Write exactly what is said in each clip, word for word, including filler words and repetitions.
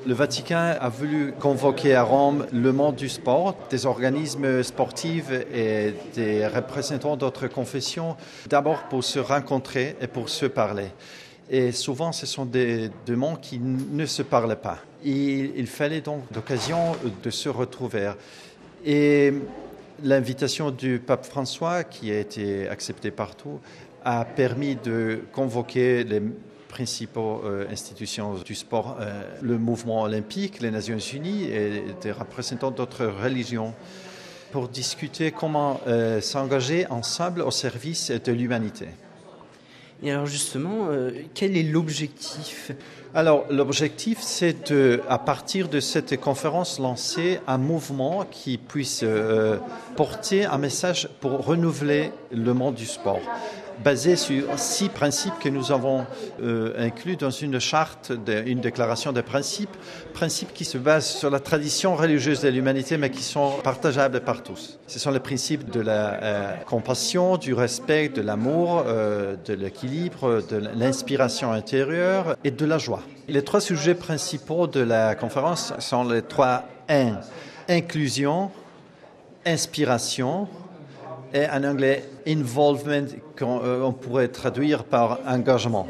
Le Vatican a voulu convoquer à Rome le monde du sport, des organismes sportifs et des représentants d'autres confessions, d'abord pour se rencontrer et pour se parler. Et souvent, ce sont des, des mondes qui ne se parlent pas. Et il fallait donc l'occasion de se retrouver. Et l'invitation du pape François, qui a été acceptée partout, a permis de convoquer les principales euh, institutions du sport, euh, le mouvement olympique, les Nations Unies et des représentants d'autres religions pour discuter comment euh, s'engager ensemble au service de l'humanité. Et alors justement, euh, quel est l'objectif ? Alors l'objectif, c'est de, à partir de cette conférence, lancer un mouvement qui puisse euh, porter un message pour renouveler le monde du sport, basé sur six principes que nous avons euh, inclus dans une charte, de, une déclaration de principes, principes qui se basent sur la tradition religieuse de l'humanité, mais qui sont partageables par tous. Ce sont les principes de la euh, compassion, du respect, de l'amour, euh, de l'équilibre, de l'inspiration intérieure et de la joie. Les trois sujets principaux de la conférence sont les trois in. Inclusion, inspiration, et en anglais, involvement, qu'on pourrait traduire par engagement.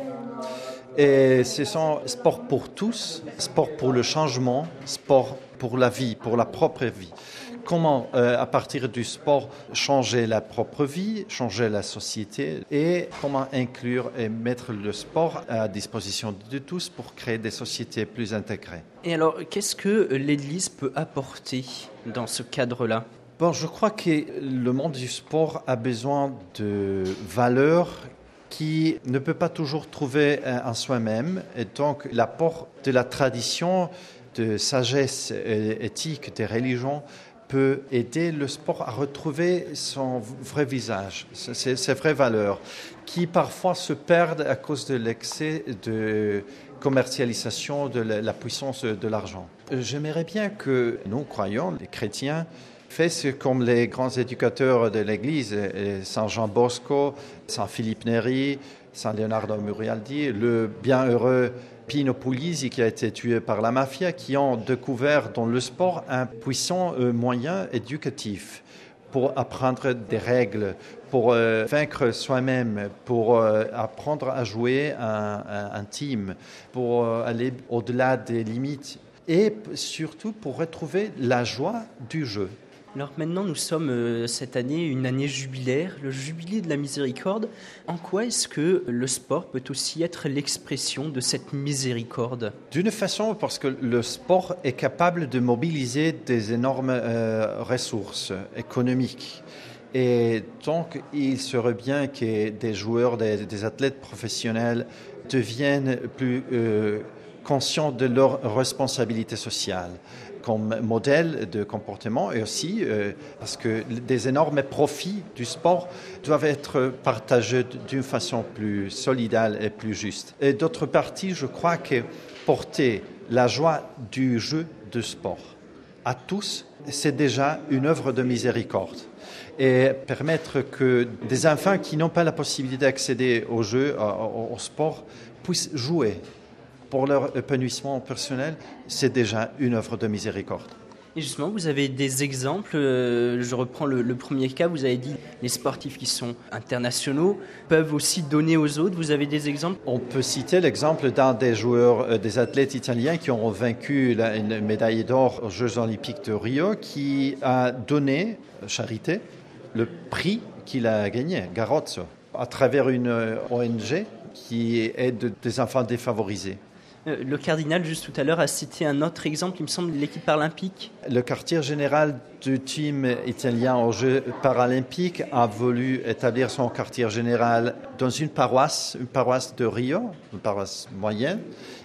Et ce sont sport pour tous, sport pour le changement, sport pour la vie, pour la propre vie. Comment, euh, à partir du sport, changer la propre vie, changer la société et comment inclure et mettre le sport à disposition de tous pour créer des sociétés plus intégrées. Et alors, qu'est-ce que l'Église peut apporter dans ce cadre-là ? Bon, je crois que le monde du sport a besoin de valeurs qui ne peut pas toujours trouver en soi-même. Et donc, l'apport de la tradition, de sagesse éthique des religions peut aider le sport à retrouver son vrai visage, ses, ses vraies valeurs, qui parfois se perdent à cause de l'excès de commercialisation de la, la puissance de l'argent. J'aimerais bien que nous, croyants, les chrétiens, fassent comme les grands éducateurs de l'Église, Saint Jean Bosco, Saint Philippe Néri, Saint Leonardo Murialdi, le bienheureux Pino Puglisi qui a été tué par la mafia, qui ont découvert dans le sport un puissant moyen éducatif pour apprendre des règles, pour euh, vaincre soi-même, pour euh, apprendre à jouer un, un, un team, pour euh, aller au-delà des limites et surtout pour retrouver la joie du jeu. Alors maintenant, nous sommes euh, cette année une année jubilaire, le jubilé de la miséricorde. En quoi est-ce que le sport peut aussi être l'expression de cette miséricorde ? D'une façon, parce que le sport est capable de mobiliser des énormes euh, ressources économiques. Et donc, il serait bien que des joueurs, des, des athlètes professionnels deviennent plus euh, conscients de leur responsabilité sociale comme modèle de comportement et aussi euh, parce que des énormes profits du sport doivent être partagés d'une façon plus solidaire et plus juste. Et d'autre part, je crois que porter la joie du jeu de sport à tous, c'est déjà une œuvre de miséricorde. Et permettre que des enfants qui n'ont pas la possibilité d'accéder au jeu, au, au sport, puissent jouer pour leur épanouissement personnel, c'est déjà une œuvre de miséricorde. Et justement, vous avez des exemples, euh, je reprends le, le premier cas, vous avez dit les sportifs qui sont internationaux peuvent aussi donner aux autres, vous avez des exemples ? On peut citer l'exemple d'un des joueurs, euh, des athlètes italiens qui ont vaincu la, une médaille d'or aux Jeux Olympiques de Rio, qui a donné, charité, le prix qu'il a gagné, Garozzo, à travers une O N G qui aide des enfants défavorisés. Le cardinal, juste tout à l'heure, a cité un autre exemple, il me semble, l'équipe paralympique. Le quartier général du team italien aux Jeux paralympiques a voulu établir son quartier général dans une paroisse, une paroisse de Rio, une paroisse moyenne.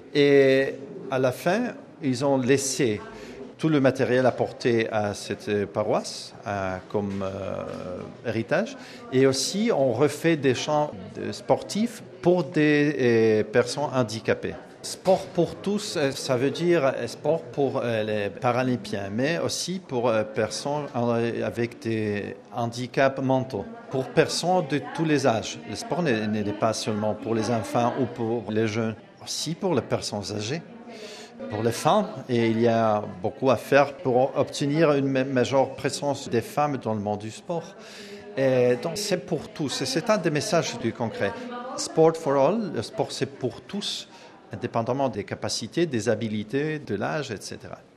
Et à la fin, ils ont laissé tout le matériel apporté à cette paroisse euh, comme euh, héritage. Et aussi, on refait des champs sportifs pour des euh, personnes handicapées. Sport pour tous, ça veut dire sport pour les Paralympiens, mais aussi pour personnes avec des handicaps mentaux, pour personnes de tous les âges. Le sport n'est pas seulement pour les enfants ou pour les jeunes, aussi pour les personnes âgées. pour les femmes et il y a beaucoup à faire pour obtenir une majeure présence des femmes dans le monde du sport. Et donc c'est pour tous et c'est un des messages du congrès. Sport for all, le sport c'est pour tous, indépendamment des capacités, des habilités, de l'âge, et cetera.